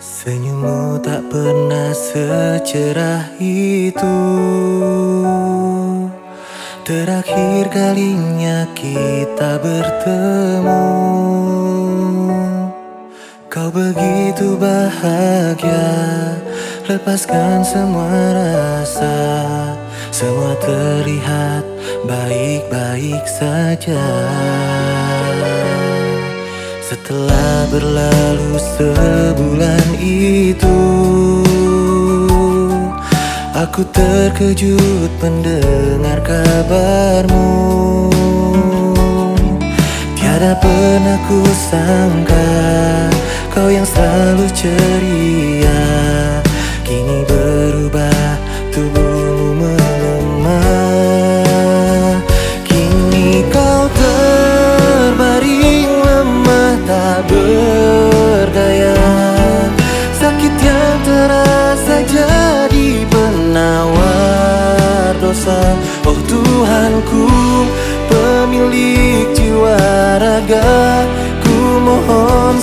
Senyummu tak pernah secerah itu. Terakhir kalinya kita bertemu. Kau begitu bahagia, lepaskan semua rasa. Semua terlihat baik-baik saja. Setelah berlalu sebulan itu, aku terkejut mendengar kabarmu. Tiada pernah ku sangka kau yang selalu ceria kini berubah, tubuhmu melemah. Kini kau terbaring lemah tak berdaya. Sakit yang terasa jadi penawar dosa. Oh Tuhanku, pemilik jiwa raga, ku mohon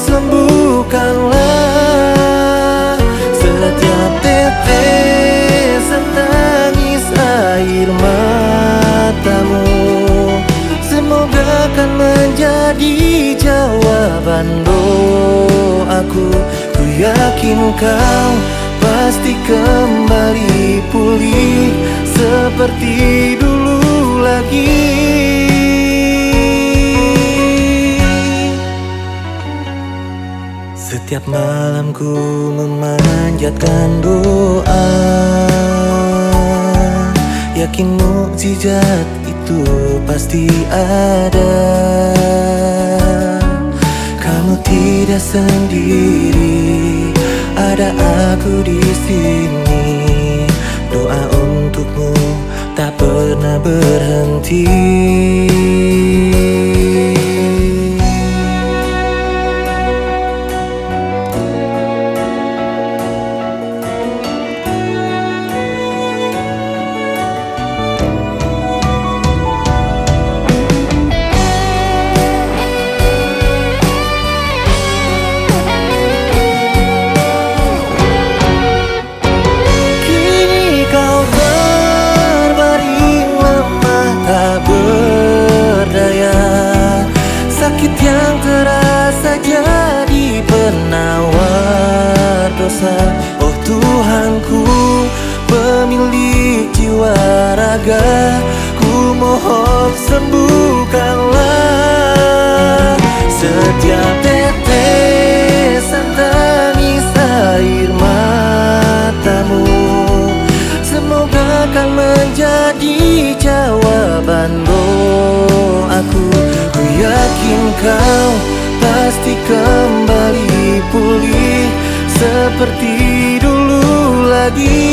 sembuhkanlah setiap tetesan tangis air matamu. Semoga kan menjadi jawaban doaku. Ku yakin kau pasti kembali pulih seperti dulu lagi. Setiap malam ku memanjatkan doa, yakin mukjizat itu pasti ada. Kamu tidak sendiri, ada aku di sini. Doa untukmu tak pernah berhenti. Sakit yang terasa jadi penawar dosa. Oh Tuhanku, pemilik jiwa raga, ku mohon sembuhkanlah setiap tetesan tangis air matamu. Semoga kan menjadi jawaban doaku. Ku yakin kau pasti kembali pulih seperti dulu lagi.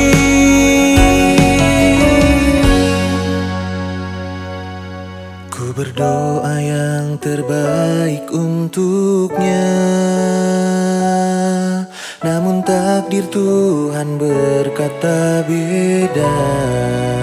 Ku berdoa yang terbaik untuknya, namun takdir Tuhan berkata beda.